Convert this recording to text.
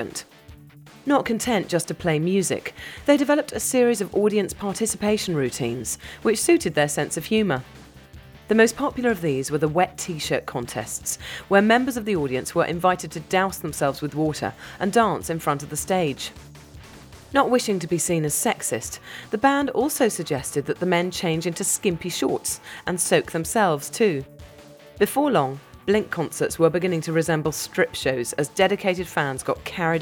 Not content just to play music, they developed a series of audience participation routines, which suited their sense of humour. The most popular of these were the wet t-shirt contests, where members of the audience were invited to douse themselves with water and dance in front of the stage. Not wishing to be seen as sexist, the band also suggested that the men change into skimpy shorts and soak themselves too. Before long, Blink concerts were beginning to resemble strip shows as dedicated fans got carried